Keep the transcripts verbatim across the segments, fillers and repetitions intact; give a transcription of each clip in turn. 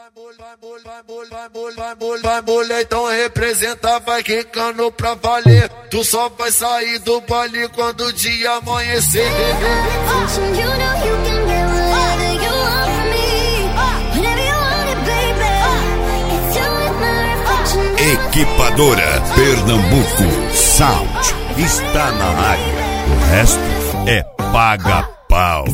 vai mulher, então representa, vai quicando pra valer. Tu só vai sair do baile quando o dia amanhecer. Equipadora Pernambuco Sound está na área. O resto é paga-pau.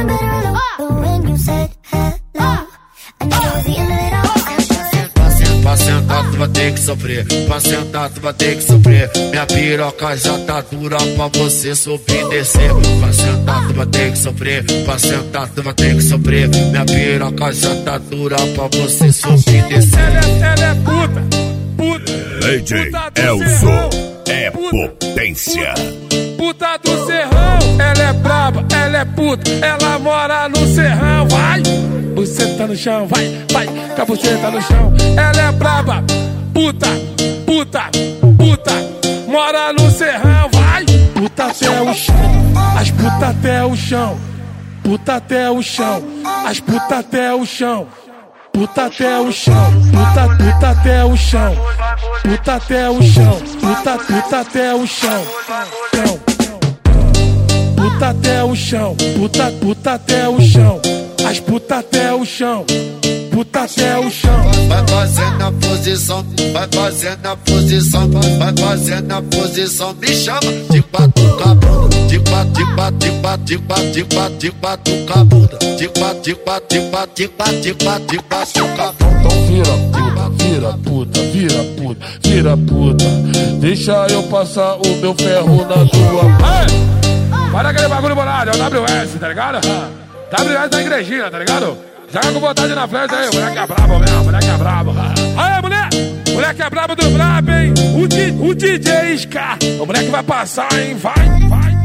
Pra sentar tu vai ter que sofrer, pra sentar tu vai ter que sofrer. Minha piroca já tá dura pra você subir e descer. Pra sentar tu vai ter que sofrer, pra sentar tu vai ter que sofrer. Minha piroca já tá dura pra você subir e descer. Ela é, ela é puta, puta. A J Elzo é potência. Puta do Serrão, ela é braba, ela é puta, ela mora no Serrão, vai! Você tá no chão, vai, vai, com a buceta no chão. Ela é braba, puta, puta, puta, mora no Serrão, vai! Puta até o chão, as puta até o chão, puta até o chão, as puta até o chão. Puta até o chão, puta, puta até o chão, puta até o chão, puta, puta até o chão, chão. Puta até o chão, puta, puta até o chão, as puta até o chão, puta até o chão. Vai fazendo a posição, vai fazendo a posição, vai fazendo a posição. Me chama de batuca bunda, de quatro, de quatro, de quatro, de quatro, de quatro, de batuca bunda, de quatro, de quatro, de quatro, de quatro, de quatro, de batuca bunda. Então vira puta, vira puta, vira puta, vira puta. Deixa eu passar o meu ferro na tua. Ei! Para aquele bagulho bolado, é o W S, tá ligado? W S da igrejinha, tá ligado? Joga com vontade na frente aí, o moleque é brabo mesmo, o moleque é brabo. Aí, mulher! O moleque é brabo do brabo, hein? O, D, o D J Scar, o moleque vai passar, hein? Vai, vai.